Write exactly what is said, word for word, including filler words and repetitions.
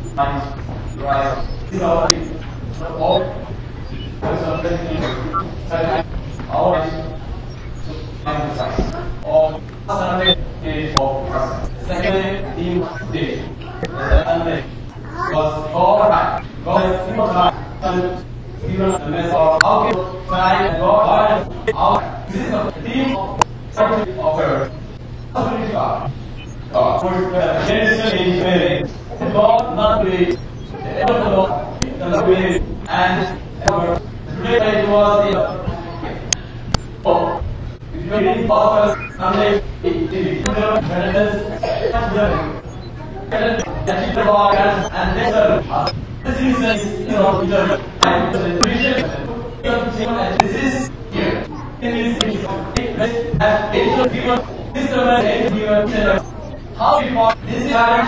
Right. These are all always emphasize or Sunday is for second team day. Sunday was all right. God people time given the message of how to try and go out. This is a team something offer. Something God. God for the generation is very God not be the way and today it was the oh, if you read Paul's Sunday, it is and this is, you know, this is here. How we this is